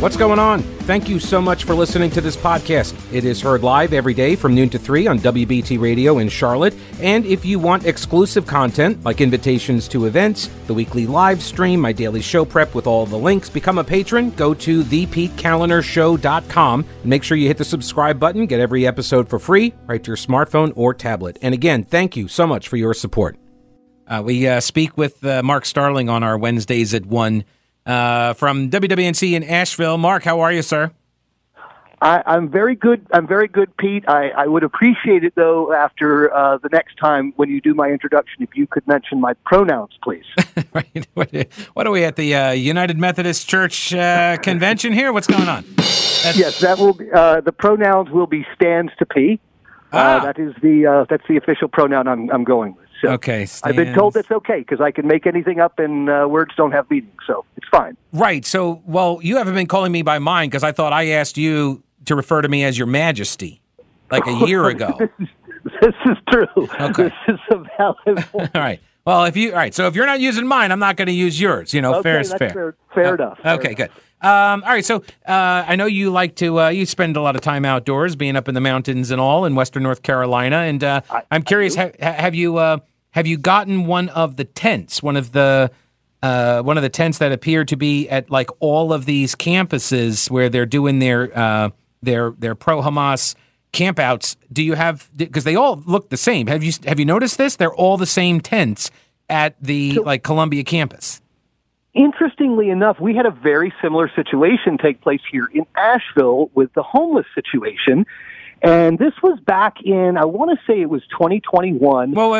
What's going on? Thank you so much for listening to this podcast. It is heard live every day from noon to 3 on WBT Radio in Charlotte. And if you want exclusive content, like invitations to events, the weekly live stream, my daily show prep with all the links, become a patron, go to thepetekalinershow.com. Make sure you hit the subscribe button, get every episode for free, right to your smartphone or tablet. And again, thank you so much for your support. We speak with Mark Starling on our Wednesdays at 1 from WWNC in Asheville. Mark, how are you, sir? I'm very good. I'm very good, Pete. I would appreciate it, though, after the next time when you do my introduction, if you could mention my pronouns, please. Right. What are we at, the United Methodist Church convention here? What's going on? Yes, that will be, the pronouns will be stands to P. That's the official pronoun I'm going with. So okay, I've been told that's okay because I can make anything up and words don't have meaning, so it's fine. Right. So, well, you haven't been calling me by mine because I thought I asked you to refer to me as Your Majesty like a year ago. This is true. Okay. This is a valid point. All right. Well, so if you're not using mine, I'm not going to use yours. You know, okay, fair is that's fair. Fair enough. Okay, good. All right, so I know you like to you spend a lot of time outdoors, being up in the mountains and all in Western North Carolina, and I'm curious, have you gotten one of the tents, one of the tents that appear to be at like all of these campuses where they're doing their pro-Hamas campouts? Do you have, because they all look the same? Have you noticed this? They're all the same tents at the Columbia campus. Interestingly enough, we had a very similar situation take place here in Asheville with the homeless situation. And this was back in, I want to say it was 2021. Whoa,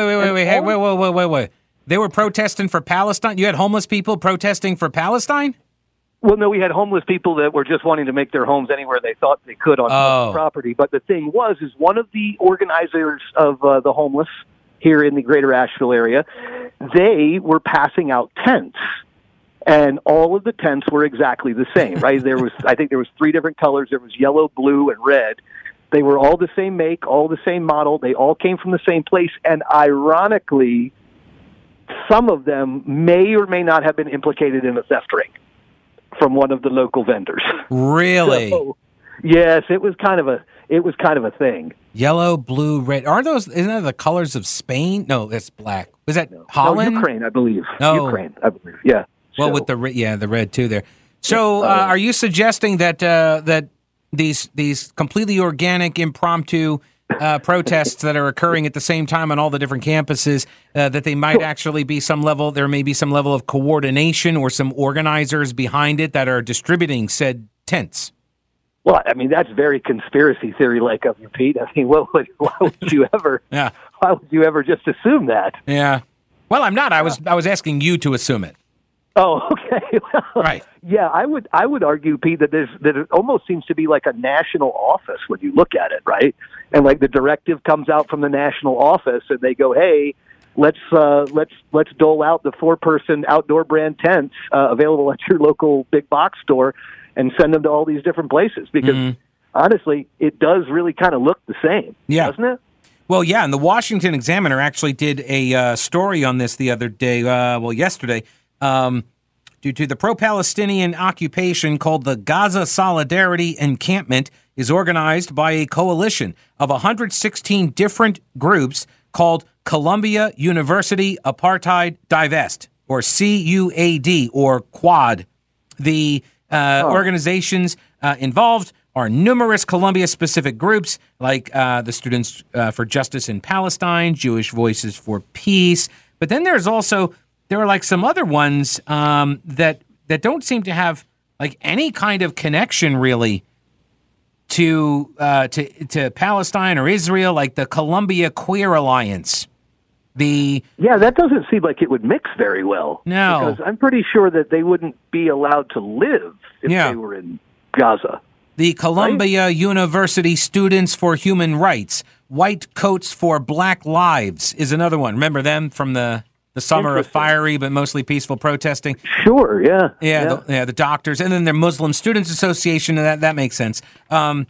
wait. They were protesting for Palestine? You had homeless people protesting for Palestine? Well, no, we had homeless people that were just wanting to make their homes anywhere they thought they could on property. But the thing is one of the organizers of the homeless here in the greater Asheville area, they were passing out tents. And all of the tents were exactly the same, right? I think there was 3 different colors. There was yellow, blue, and red. They were all the same make, all the same model. They all came from the same place. And ironically, some of them may or may not have been implicated in a theft ring from one of the local vendors. Really? So, yes, it was kind of a thing. Yellow, blue, red. Isn't that the colors of Spain? No, that's black. Was that Holland? No, Ukraine, I believe. No. Ukraine, I believe. Yeah. Well, with the red too there. So, are you suggesting that these completely organic, impromptu protests that are occurring at the same time on all the different campuses, that they might actually be there may be some level of coordination or some organizers behind it that are distributing said tents? Well, I mean, that's very conspiracy theory-like of you, Pete. I mean, why would you ever? Yeah. Why would you ever just assume that? Yeah. Well, I'm not. I was asking you to assume it. Oh, okay. Well, right. Yeah, I would argue, Pete, that it almost seems to be like a national office when you look at it, right? And like the directive comes out from the national office, and they go, "Hey, let's dole out the 4-person outdoor brand tents available at your local big box store, and send them to all these different places." Because honestly, it does really kind of look the same, doesn't it? Well, yeah, and the Washington Examiner actually did a story on this the other day. Yesterday. Due to the pro-Palestinian occupation called the Gaza Solidarity Encampment is organized by a coalition of 116 different groups called Columbia University Apartheid Divest, or CUAD, or QUAD. The organizations involved are numerous Columbia-specific groups like the Students for Justice in Palestine, Jewish Voices for Peace, but then there are like some other ones that don't seem to have like any kind of connection really to Palestine or Israel, like the Columbia Queer Alliance. That doesn't seem like it would mix very well. No, because I'm pretty sure that they wouldn't be allowed to live if they were in Gaza. The Columbia University Students for Human Rights, White Coats for Black Lives is another one. Remember them from the summer of fiery but mostly peaceful protesting? Sure, yeah. The doctors, and then their Muslim Students Association, and that makes sense. So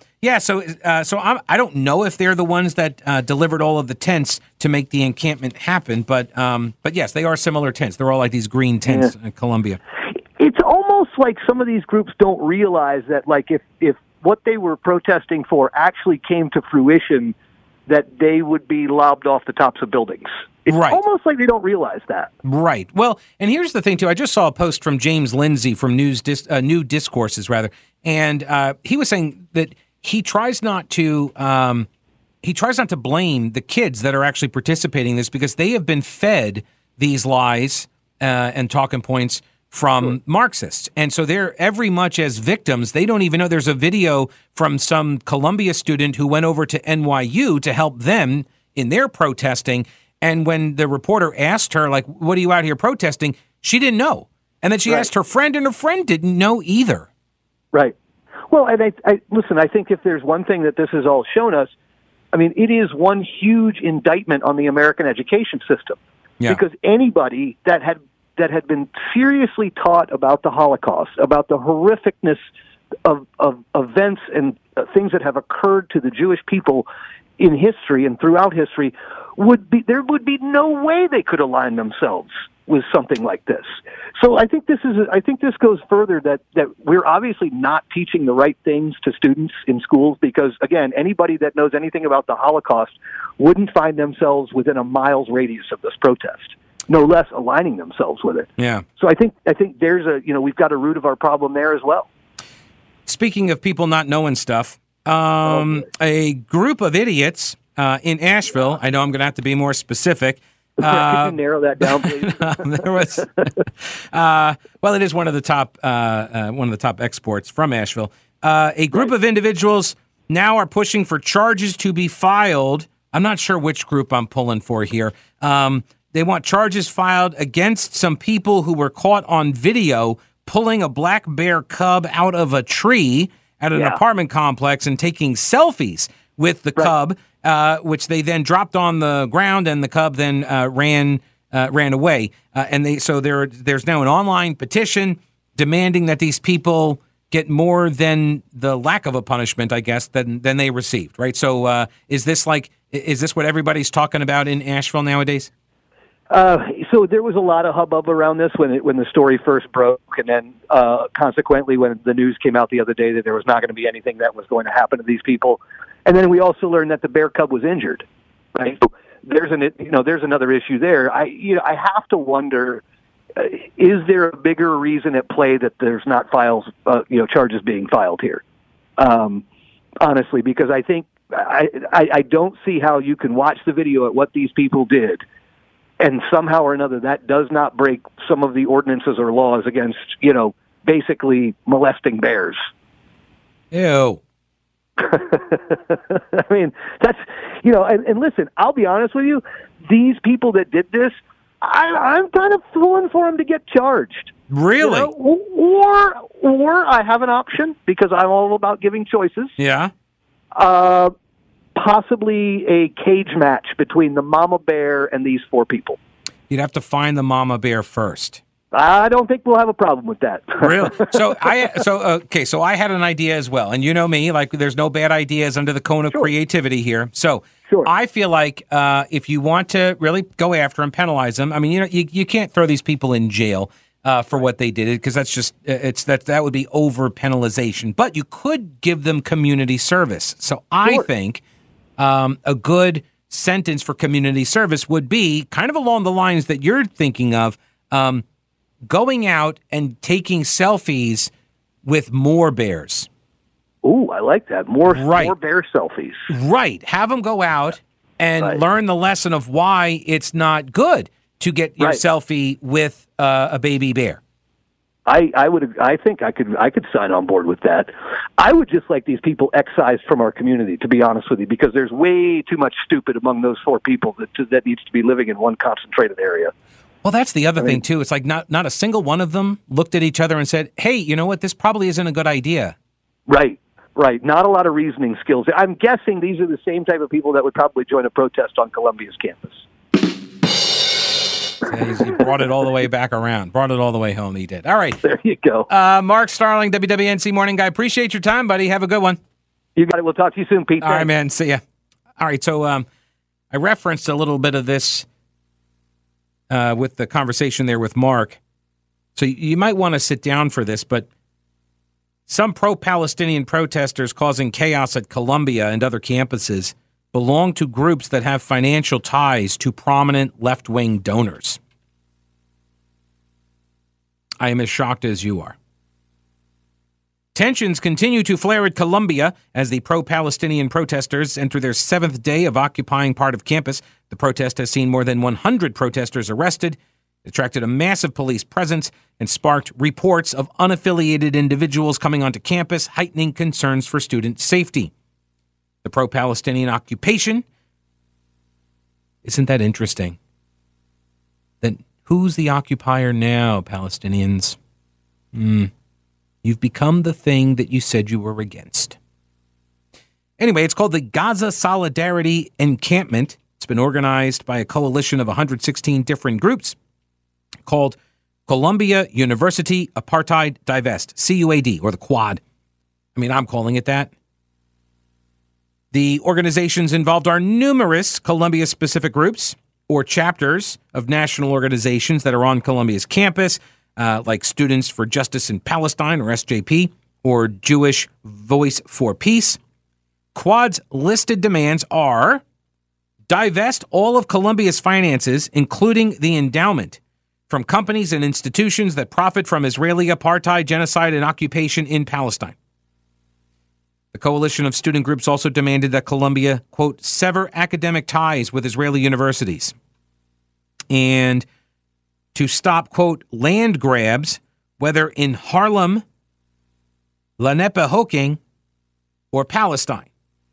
I don't know if they're the ones that delivered all of the tents to make the encampment happen, but yes, they are similar tents. They're all like these green tents in Columbia. It's almost almost like some of these groups don't realize that, like, if what they were protesting for actually came to fruition, that they would be lobbed off the tops of buildings. It's almost like they don't realize that. Right. Well, and here's the thing, too. I just saw a post from James Lindsay from New Discourses, and he was saying that he tries not to blame the kids that are actually participating in this, because they have been fed these lies and talking points from Marxists. And so they're every much as victims. They don't even know. There's a video from some Columbia student who went over to NYU to help them in their protesting. And when the reporter asked her, like, what are you out here protesting? She didn't know. And then she asked her friend, and her friend didn't know either. Right. Well, and listen, I think if there's one thing that this has all shown us, I mean, it is one huge indictment on the American education system. Yeah. Because anybody that had been seriously taught about the Holocaust, about the horrificness of events and things that have occurred to the Jewish people in history and throughout history, there would be no way they could align themselves with something like this. So I think this goes further, that we're obviously not teaching the right things to students in schools, because, again, anybody that knows anything about the Holocaust wouldn't find themselves within a mile's radius of this protest, no less aligning themselves with it. Yeah. So I think there's we've got a root of our problem there as well. Speaking of people not knowing stuff, a group of idiots in Asheville, I know I'm going to have to be more specific. Can you narrow that down, please? There was, well, it is one of the top exports from Asheville. A group of individuals now are pushing for charges to be filed. I'm not sure which group I'm pulling for here. They want charges filed against some people who were caught on video pulling a black bear cub out of a tree at an apartment complex and taking selfies with the cub, which they then dropped on the ground, and the cub then ran away. There's now an online petition demanding that these people get more than the lack of a punishment, I guess, than they received. Right. So is this what everybody's talking about in Asheville nowadays? So there was a lot of hubbub around this when the story first broke, and then consequently when the news came out the other day that there was not going to be anything that was going to happen to these people. And then we also learned that the bear cub was injured. Right. So there's another issue there. I have to wonder, is there a bigger reason at play that there's not charges being filed here? Honestly, because I think I don't see how you can watch the video at what these people did, and somehow or another that does not break some of the ordinances or laws against, basically molesting bears. Ew. I mean, that's, and listen, I'll be honest with you, these people that did this, I'm kind of pulling for them to get charged. Really? Or I have an option, because I'm all about giving choices. Yeah. Possibly a cage match between the mama bear and these four people. You'd have to find the mama bear first. I don't think we'll have a problem with that. Really? So I had an idea as well. And you know me, like, there's no bad ideas under the cone of creativity here. So I feel like if you want to really go after them, penalize them, I mean, you can't throw these people in jail for what they did, because that's just that would be over penalization. But you could give them community service. So I think a good sentence for community service would be kind of along the lines that you're thinking of. Going out and taking selfies with more bears. Ooh, I like that. More bear selfies. Right. Have them go out and learn the lesson of why it's not good to get your selfie with a baby bear. I think I could sign on board with that. I would just like these people excised from our community, to be honest with you, because there's way too much stupid among those four people that needs to be living in one concentrated area. Well, that's the other thing, too. It's like not a single one of them looked at each other and said, hey, you know what? This probably isn't a good idea. Right. Not a lot of reasoning skills. I'm guessing these are the same type of people that would probably join a protest on Columbia's campus. He brought it all the way back around. Brought it all the way home. He did. All right. There you go. Mark Starling, WWNC Morning Guy. Appreciate your time, buddy. Have a good one. You got it. We'll talk to you soon, Pete. All right, man. See ya. All right. So I referenced a little bit of this with the conversation there with Mark. So you might want to sit down for this, but some pro-Palestinian protesters causing chaos at Columbia and other campuses belong to groups that have financial ties to prominent left-wing donors. I am as shocked as you are. Tensions continue to flare at Columbia as the pro-Palestinian protesters enter their 7th day of occupying part of campus. The protest has seen more than 100 protesters arrested, attracted a massive police presence, and sparked reports of unaffiliated individuals coming onto campus, heightening concerns for student safety. The pro-Palestinian occupation, isn't that interesting? Then who's the occupier now, Palestinians? You've become the thing that you said you were against. Anyway, it's called the Gaza Solidarity Encampment. It's been organized by a coalition of 116 different groups called Columbia University Apartheid Divest, CUAD, or the Quad. I mean, I'm calling it that. The organizations involved are numerous Columbia-specific groups or chapters of national organizations that are on Columbia's campus, like Students for Justice in Palestine, or SJP, or Jewish Voice for Peace. Quad's listed demands are divest all of Columbia's finances, including the endowment, from companies and institutions that profit from Israeli apartheid, genocide, and occupation in Palestine. The coalition of student groups also demanded that Columbia, quote, sever academic ties with Israeli universities and to stop, quote, land grabs, whether in Harlem, Lenapehoking, or Palestine.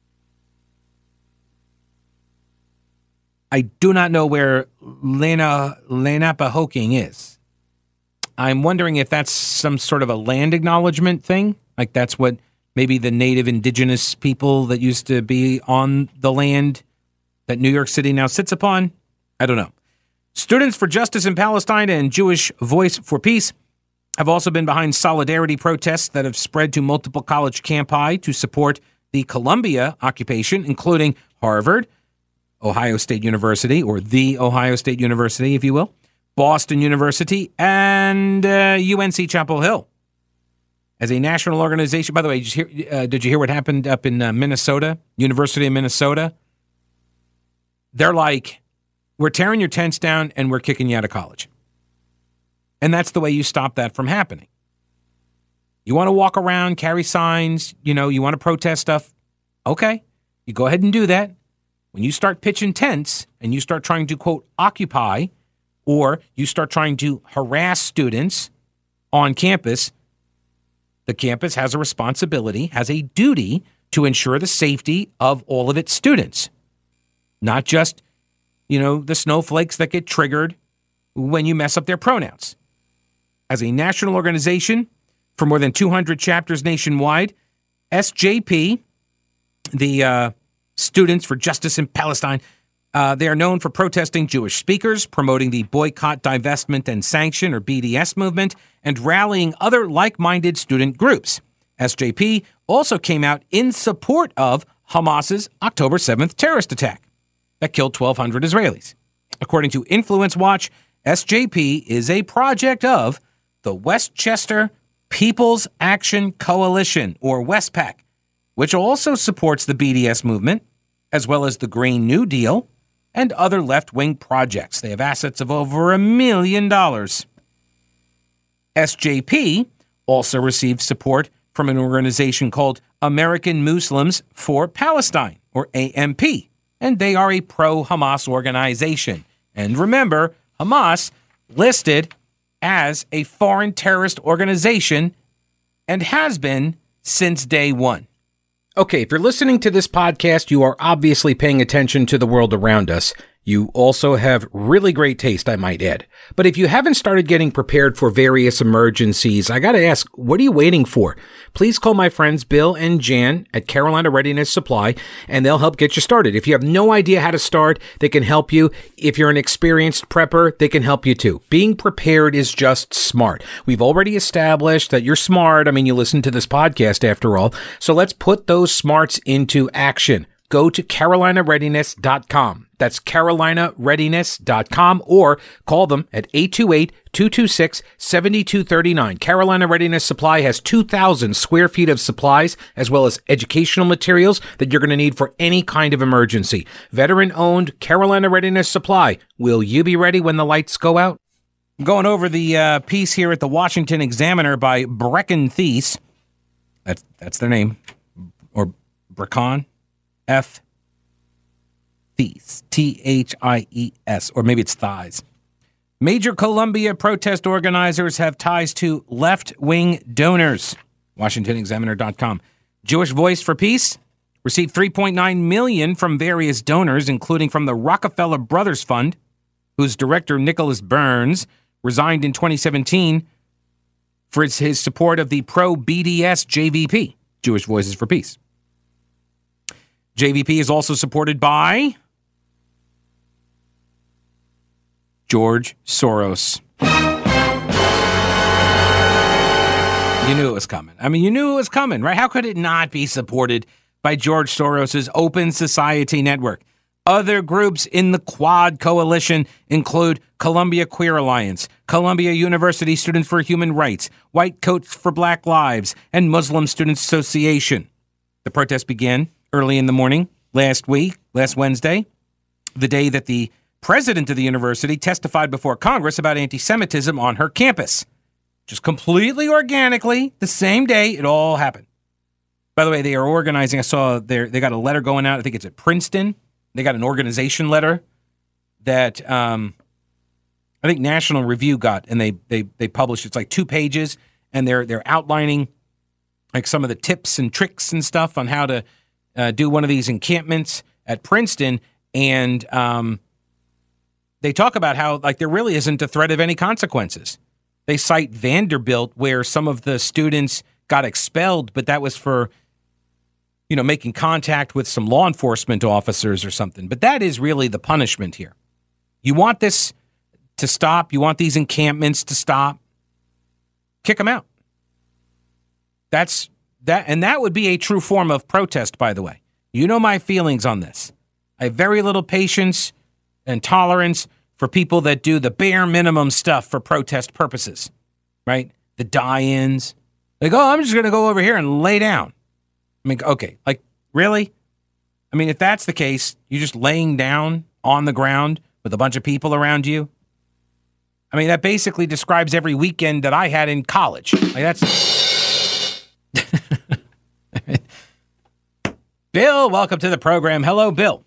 I do not know where Lenapehoking is. I'm wondering if that's some sort of a land acknowledgement thing. Like that's what maybe the native indigenous people that used to be on the land that New York City now sits upon. I don't know. Students for Justice in Palestine and Jewish Voice for Peace have also been behind solidarity protests that have spread to multiple college campi to support the Columbia occupation, including Harvard, Ohio State University, or the Ohio State University, if you will, Boston University, and UNC Chapel Hill. As a national organization, by the way, did you hear what happened up in Minnesota, University of Minnesota? They're like, we're tearing your tents down and we're kicking you out of college. And that's the way you stop that from happening. You want to walk around, carry signs, you want to protest stuff. Okay, you go ahead and do that. When you start pitching tents and you start trying to, quote, occupy, or you start trying to harass students on campus, the campus has a responsibility, has a duty to ensure the safety of all of its students. Not just, the snowflakes that get triggered when you mess up their pronouns. As a national organization for more than 200 chapters nationwide, SJP, the Students for Justice in Palestine, they are known for protesting Jewish speakers, promoting the Boycott, Divestment, and Sanction, or BDS movement, and rallying other like-minded student groups. SJP also came out in support of Hamas's October 7th terrorist attack that killed 1,200 Israelis. According to Influence Watch, SJP is a project of the Westchester People's Action Coalition, or Westpac, which also supports the BDS movement, as well as the Green New Deal and other left-wing projects. They have assets of over $1 million. SJP also received support from an organization called American Muslims for Palestine, or AMP, and they are a pro-Hamas organization. And remember, Hamas listed as a foreign terrorist organization and has been since day one. Okay, if you're listening to this podcast, you are obviously paying attention to the world around us. You also have really great taste, I might add. But if you haven't started getting prepared for various emergencies, I gotta ask, what are you waiting for? Please call my friends Bill and Jan at Carolina Readiness Supply, and they'll help get you started. If you have no idea how to start, they can help you. If you're an experienced prepper, they can help you too. Being prepared is just smart. We've already established that you're smart. I mean, you listen to this podcast after all. So let's put those smarts into action. Go to carolinareadiness.com. That's CarolinaReadiness.com, or call them at 828-226-7239. Carolina Readiness Supply has 2,000 square feet of supplies, as well as educational materials that you're going to need for any kind of emergency. Veteran-owned Carolina Readiness Supply. Will you be ready when the lights go out? I'm going over the piece here at the Washington Examiner by Brecon Thies. That's their name. Or Brecon. F. Thies. Thies. Or maybe it's Thies. Major Columbia protest organizers have ties to left-wing donors. WashingtonExaminer.com. Jewish Voice for Peace received $3.9 million from various donors, including from the Rockefeller Brothers Fund, whose director, Nicholas Burns, resigned in 2017 for his support of the pro-BDS JVP, Jewish Voices for Peace. JVP is also supported by George Soros. You knew it was coming. I mean, you knew it was coming, right? How could it not be supported by George Soros's Open Society Network? Other groups in the Quad Coalition include Columbia Queer Alliance, Columbia University Students for Human Rights, White Coats for Black Lives, and Muslim Students Association. The protest began early in the morning last Wednesday, the day that the president of the university testified before Congress about anti-Semitism on her campus. Just completely organically, the same day it all happened. By the way, they are organizing. I saw they got a letter going out. I think it's at Princeton. They got an organization letter that I think National Review got, and they published. It's like 2 pages, and they're outlining like some of the tips and tricks and stuff on how to do one of these encampments at Princeton, and they talk about how like there really isn't a threat of any consequences. They cite Vanderbilt, where some of the students got expelled, but that was for, making contact with some law enforcement officers or something. But that is really the punishment here. You want this to stop? You want these encampments to stop? Kick them out. And that would be a true form of protest, by the way. You know my feelings on this. I have very little patience and tolerance for people that do the bare minimum stuff for protest purposes, right? The die-ins. Like, oh, I'm just going to go over here and lay down. I mean, okay, like, really? I mean, if that's the case, you're just laying down on the ground with a bunch of people around you. I mean, that basically describes every weekend that I had in college. Like, that's... Bill, welcome to the program. Hello, Bill.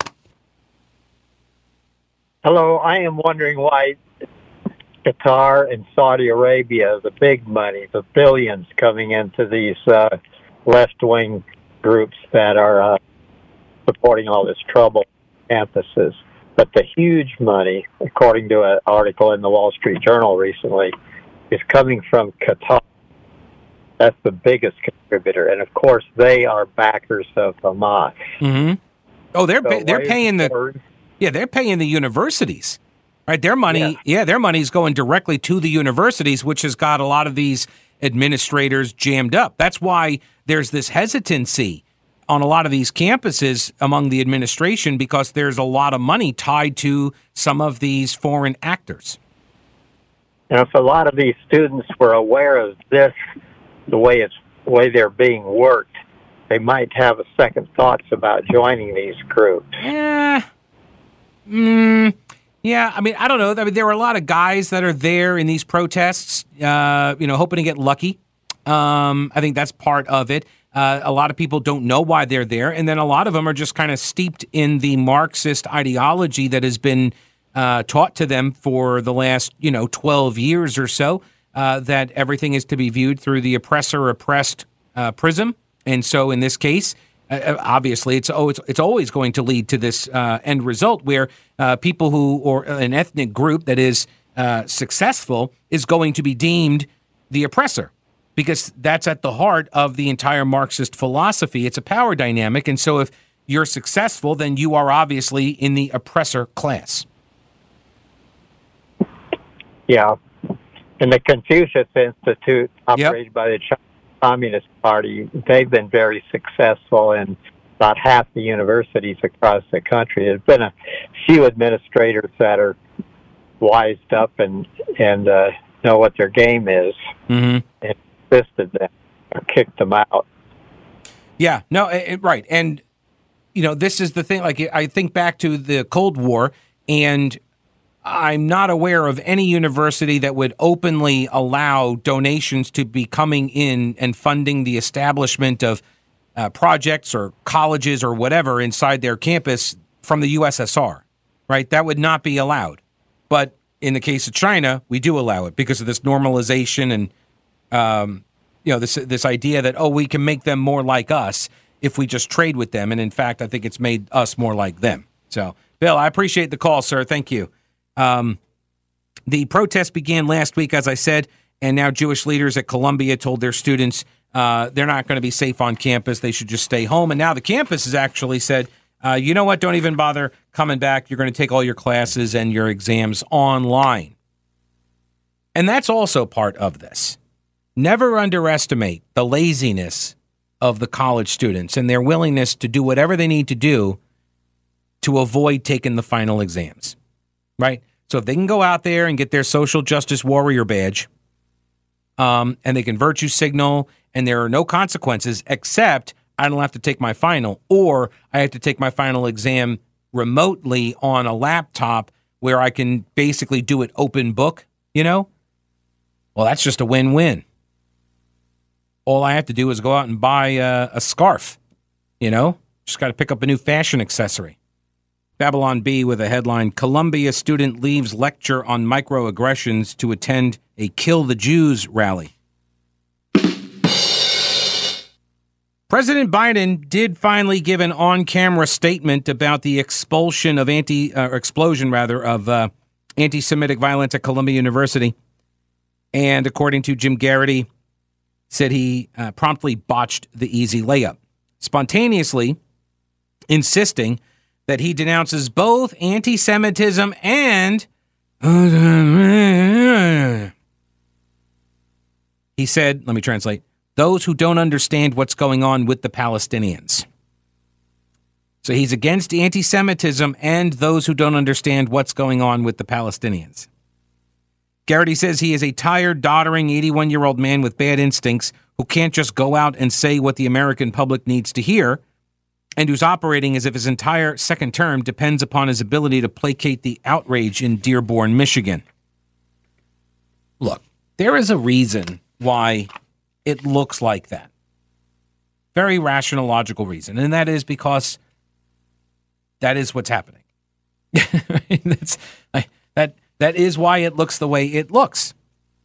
Hello. I am wondering why Qatar and Saudi Arabia, the big money, the billions coming into these left-wing groups that are supporting all this trouble campuses. But the huge money, according to an article in the Wall Street Journal recently, is coming from Qatar. That's the biggest contributor. And, of course, they are backers of Hamas. Mm-hmm. Oh, they're paying they're paying the universities, right? Their money, their money is going directly to the universities, which has got a lot of these administrators jammed up. That's why there's this hesitancy on a lot of these campuses among the administration, because there's a lot of money tied to some of these foreign actors. And if a lot of these students were aware of this, the way they're being worked, they might have a second thoughts about joining these groups. Yeah, I mean, I don't know. I mean, there are a lot of guys that are there in these protests, hoping to get lucky. I think that's part of it. A lot of people don't know why they're there, and then a lot of them are just kind of steeped in the Marxist ideology that has been taught to them for the last, 12 years or so, that everything is to be viewed through the oppressor-oppressed prism. And so in this case, obviously, it's always going to lead to this end result where people or an ethnic group that is successful is going to be deemed the oppressor, because that's at the heart of the entire Marxist philosophy. It's a power dynamic. And so if you're successful, then you are obviously in the oppressor class. Yeah. And the Confucius Institute, operated by the Chinese Communist Party, they've been very successful in about half the universities across the country. There's been a few administrators that are wised up and know what their game is, and insisted them or kicked them out. Yeah, no, right. And, this is the thing. Like, I think back to the Cold War, and I'm not aware of any university that would openly allow donations to be coming in and funding the establishment of projects or colleges or whatever inside their campus from the USSR, right? That would not be allowed. But in the case of China, we do allow it because of this normalization and, this idea that, we can make them more like us if we just trade with them. And in fact, I think it's made us more like them. So, Bill, I appreciate the call, sir. Thank you. The protest began last week, as I said, and now Jewish leaders at Columbia told their students they're not going to be safe on campus. They should just stay home. And now the campus has actually said, you know what? Don't even bother coming back. You're going to take all your classes and your exams online. And that's also part of this. Never underestimate the laziness of the college students and their willingness to do whatever they need to do to avoid taking the final exams, right? So if they can go out there and get their social justice warrior badge, and they can virtue signal, and there are no consequences except I don't have to take my final, or I have to take my final exam remotely on a laptop where I can basically do it open book, well, that's just a win-win. All I have to do is go out and buy a scarf, just got to pick up a new fashion accessory. Babylon Bee with a headline, Columbia student leaves lecture on microaggressions to attend a Kill the Jews rally. President Biden did finally give an on-camera statement about the explosion of anti-Semitic violence at Columbia University. And according to Jim Garrity, said he promptly botched the easy layup, spontaneously insisting that he denounces both anti-Semitism and he said, let me translate, those who don't understand what's going on with the Palestinians. So he's against anti-Semitism and those who don't understand what's going on with the Palestinians. Garrity says he is a tired, doddering 81-year-old man with bad instincts who can't just go out and say what the American public needs to hear, and who's operating as if his entire second term depends upon his ability to placate the outrage in Dearborn, Michigan. Look, there is a reason why it looks like that. Very rational, logical reason, and that is because that is what's happening. That is why it looks the way it looks.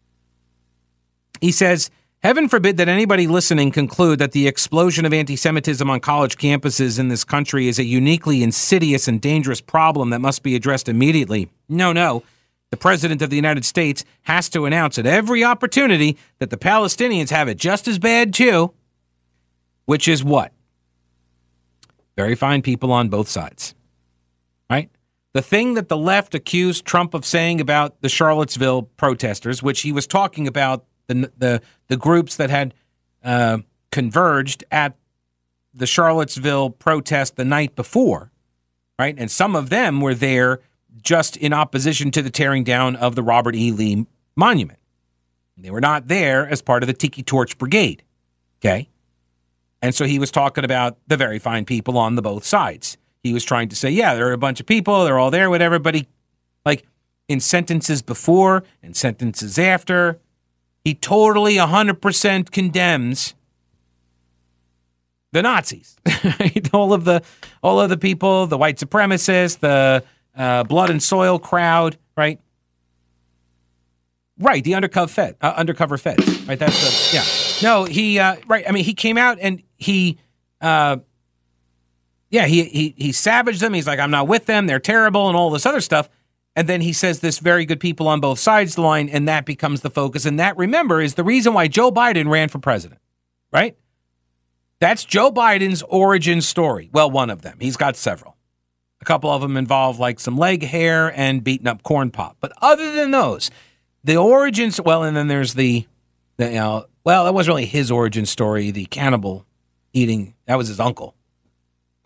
He says, heaven forbid that anybody listening conclude that the explosion of anti-Semitism on college campuses in this country is a uniquely insidious and dangerous problem that must be addressed immediately. No. The President of the United States has to announce at every opportunity that the Palestinians have it just as bad too, which is what? Very fine people on both sides, right? The thing that the left accused Trump of saying about the Charlottesville protesters, which he was talking about the groups that had converged at the Charlottesville protest the night before, right? And some of them were there just in opposition to the tearing down of the Robert E. Lee Monument. They were not there as part of the Tiki Torch Brigade, okay? And so he was talking about the very fine people on the both sides. He was trying to say, yeah, there are a bunch of people, they're all there, whatever, but he, like, in sentences before and sentences after, he totally 100% condemns the Nazis. all of the people, the white supremacists, the blood and soil crowd, right? Right, the undercover feds, right? That's yeah. No, he right. I mean, he came out and he savaged them. He's like, I'm not with them. They're terrible and all this other stuff. And then he says this very good people on both sides of the line, and that becomes the focus. And that, remember, is the reason why Joe Biden ran for president, right? That's Joe Biden's origin story. Well, one of them. He's got several. A couple of them involve like some leg hair and beating up corn pop. But other than those, the origins, well, and then there's that wasn't really his origin story, the cannibal eating, that was his uncle.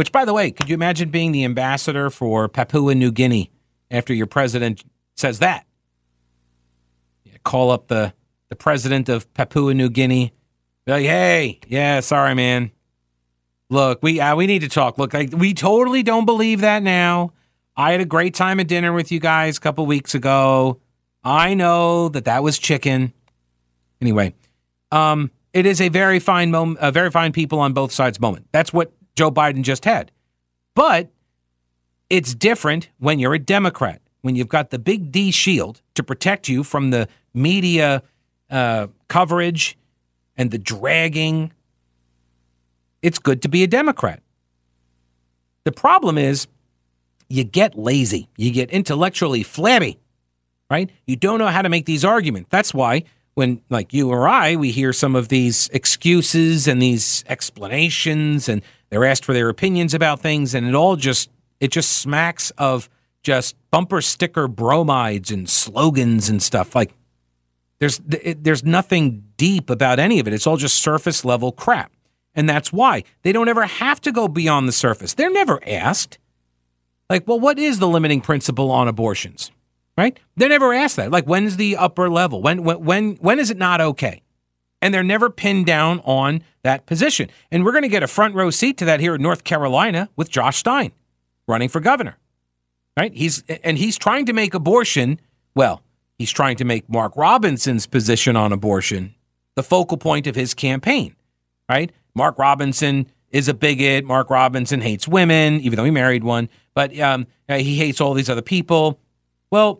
Which, by the way, could you imagine being the ambassador for Papua New Guinea after your president says that? You call up the president of Papua New Guinea, be like, hey, yeah, sorry, man. Look, we need to talk. Look, we totally don't believe that now. I had a great time at dinner with you guys a couple weeks ago. I know that was chicken. Anyway, it is a very fine moment, a very fine people on both sides moment. That's what Joe Biden just had. But it's different when you're a Democrat, when you've got the big D shield to protect you from the media coverage and the dragging. It's good to be a Democrat. The problem is you get lazy. You get intellectually flabby, right? You don't know how to make these arguments. That's why when, like you or I, we hear some of these excuses and these explanations and they're asked for their opinions about things, and it just smacks of just bumper sticker bromides and slogans and stuff. Like there's nothing deep about any of it. It's all just surface level crap. And that's why they don't ever have to go beyond the surface. They're never asked. Like, well, what is the limiting principle on abortions? Right? They're never asked that. Like, when's the upper level? When is it not okay? And they're never pinned down on that position. And we're going to get a front row seat to that here in North Carolina with Josh Stein running for governor. Right? He's trying to make abortion, well, he's trying to make Mark Robinson's position on abortion the focal point of his campaign. Right? Mark Robinson is a bigot. Mark Robinson hates women, even though he married one. But he hates all these other people. Well,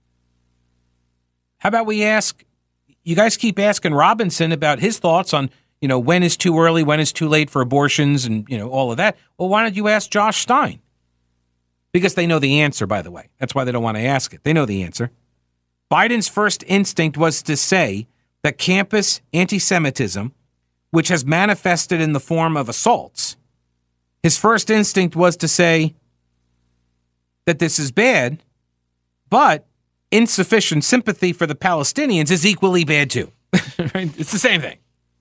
how about we ask, you guys keep asking Robinson about his thoughts on, when is too early, when is too late for abortions and, all of that. Well, why don't you ask Josh Stein? Because they know the answer, by the way. That's why they don't want to ask it. They know the answer. Biden's first instinct was to say that campus anti-Semitism, which has manifested in the form of assaults, his first instinct was to say that this is bad, but insufficient sympathy for the Palestinians is equally bad too. Right? It's the same thing.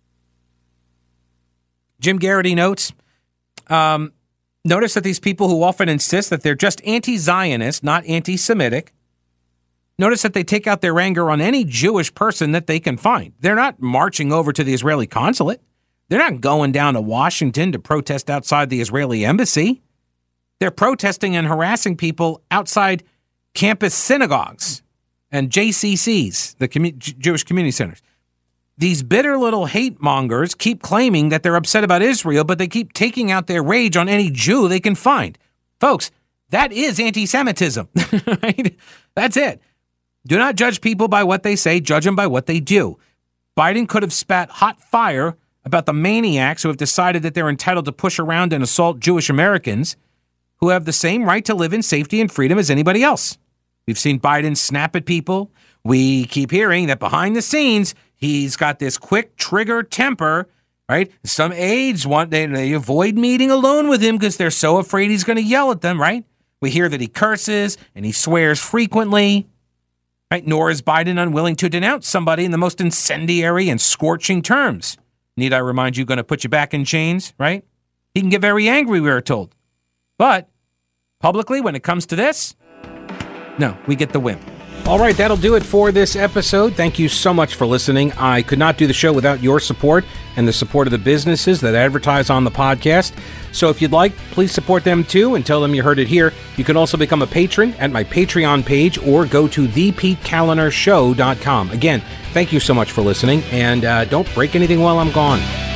Jim Garrity notes, notice that these people who often insist that they're just anti-Zionist, not anti-Semitic, notice that they take out their anger on any Jewish person that they can find. They're not marching over to the Israeli consulate. They're not going down to Washington to protest outside the Israeli embassy. They're protesting and harassing people outside campus synagogues and JCCs, the Jewish community centers. These bitter little hate mongers keep claiming that they're upset about Israel, but they keep taking out their rage on any Jew they can find. Folks, that is anti-Semitism. Right? That's it. Do not judge people by what they say, judge them by what they do. Biden could have spat hot fire about the maniacs who have decided that they're entitled to push around and assault Jewish Americans who have the same right to live in safety and freedom as anybody else. We've seen Biden snap at people. We keep hearing that behind the scenes, he's got this quick trigger temper, right? Some aides they avoid meeting alone with him because they're so afraid he's going to yell at them, right? We hear that he curses and he swears frequently, right? Nor is Biden unwilling to denounce somebody in the most incendiary and scorching terms. Need I remind you, going to put you back in chains, right? He can get very angry, we are told. But publicly, when it comes to this, no, we get the win. All right, that'll do it for this episode. Thank you so much for listening. I could not do the show without your support and the support of the businesses that advertise on the podcast. So if you'd like, please support them too and tell them you heard it here. You can also become a patron at my Patreon page or go to thepetekalinershow.com. Again, thank you so much for listening, and don't break anything while I'm gone.